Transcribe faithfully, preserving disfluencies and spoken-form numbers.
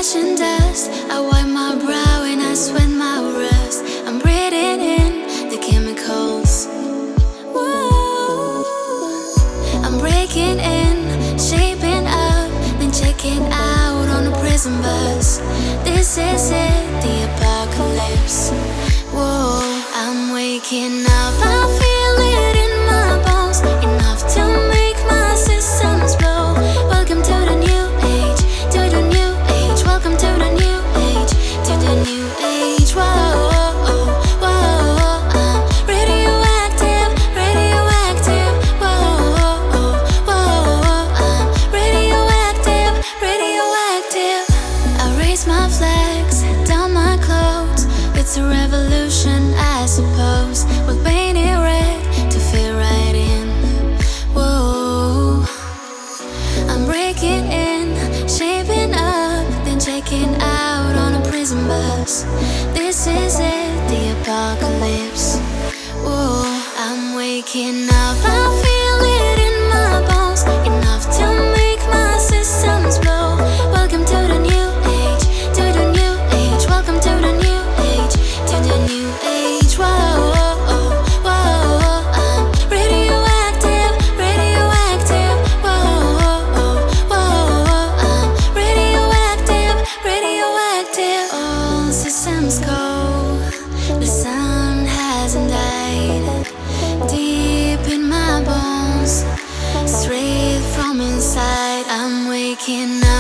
ocean dust. I wipe my brow and I sweat my rust. I'm breathing in the chemicals. Whoa. I'm breaking in, shaping up, then checking out on a prison bus. This is it, the apocalypse. Whoa, I'm waking up, I feel it in my bones, enough to make my systems blow. Welcome to the new age, to the new age. Welcome to the new age, to the new age. Whoa, whoa, whoa, I'm radioactive, radioactive. Whoa, whoa, whoa, I'm radioactive, radioactive. I raise my flags, down my clothes. It's a revolution, I suppose. We'll paint it red to fit right in. Whoa, I'm breaking in, shaping up, then checking out on a prison bus. This is it, the apocalypse. Whoa, I'm waking up, I feel it in my bones, enough to make my systems blow. Welcome to the new age, to the new age. Welcome to the new age, to the new age. Whoa, whoa, whoa, I'm radioactive, radioactive. Whoa, whoa, whoa, I'm radioactive, radioactive. All systems go, the sun hasn't died. Deep in my bones, straight from inside, I'm waking up.